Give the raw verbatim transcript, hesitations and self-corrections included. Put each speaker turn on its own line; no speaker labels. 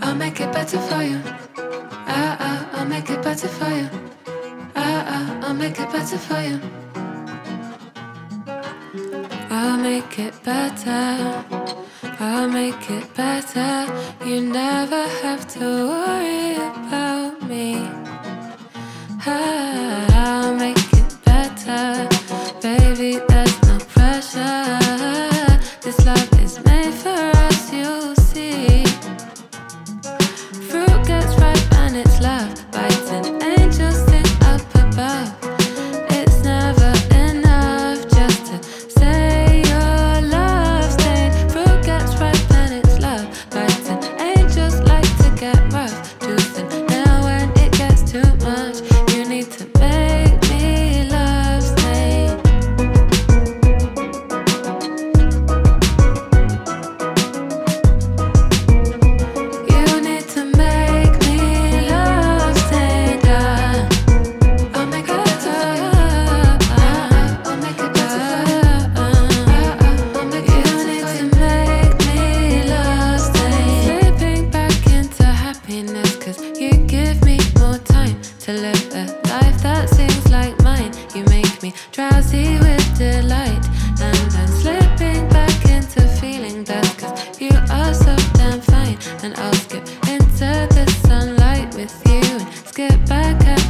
I'll make it better for you. Ah, ah, I'll make it better for you. Ah, ah, I'll make it better for you. I'll make it better. I'll make it better. You never have to worry about me. I'll make it better. Baby, there's no pressure. This love is made for us, you'll see. Fruit gets ripe and it's love. Biting angels sit up above. It's never enough just to say your love stayed. Fruit gets ripe and it's love. Biting angels like to get rough. Juicing now when it gets too much. You need to make me love stay. You need to make me love stay down. I'll make it better. I'll make it better. I'll make it better. You need to make me love stay. Slipping back into happiness, cause you give me more time to live a life that sings like mine. You make me drowsy with delight, and I'm slipping back into feeling best, cause you are so damn fine. And I'll skip into the sunlight with you and skip back at